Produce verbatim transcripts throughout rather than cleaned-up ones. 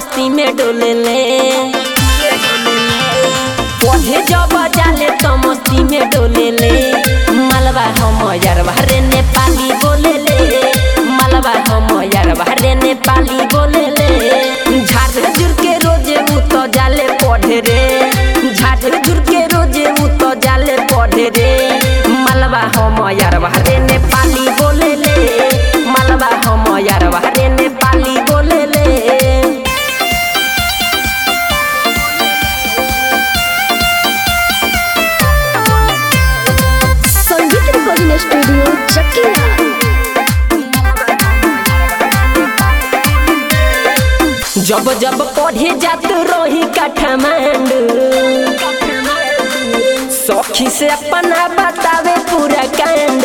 मस्ती में डोले ले पढ़े जब जाले तो मस्ती में डोले ले मालवा हम यार बाहरे नेपाली बोले ले मालवा हम यार बाहरे नेपाली बोले ले झाड़ झुर के रोजे उ तो जाले पढ़े रे झाड़ झुर के रोजे उ तो जाले पढ़े रे मालवा हम यार बाहरे नेपाली बोले ले मालवा हम यार बाहरे नेपाली बोले ले संगीत रिकॉर्डिंग स्टूडियो चकिया। जब जब पढ़े जात रही काठमांडू सखी से अपना बतावे पूरा कांड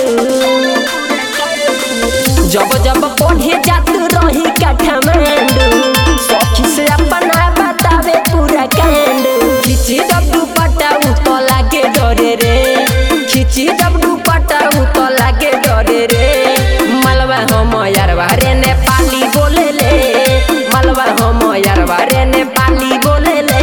जब जब पढ़े जात रही काठमांडू सखी से अपना बतावे पूरा कांड खिची जब दुपट्टा उ तो लागे डरे रे खिची जब दुपट्टा उ तो लागे डरे रे मालवा हम यार बाहरे नेपाली बोले ले मालवा हम यार बाहरे नेपाली बोले ले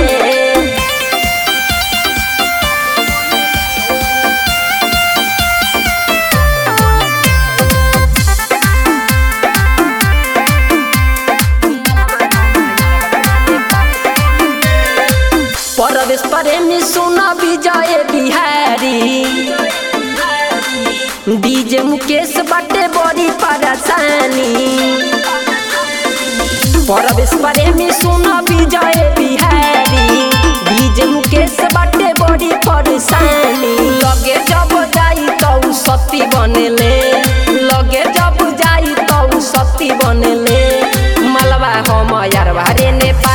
परवेश प्रेमी सुना विजय बिहारी डीजे मुकेश बाटे बड़ी परेशानी परवेश प्रेमी सुना विजय बिहारी डीजे मुकेश बाटे बड़ी परेशानी लगे जब जाई तो सती बनेले लगे जब जाई तो सती बनेले मालवा हम यार बाहरे नेपाली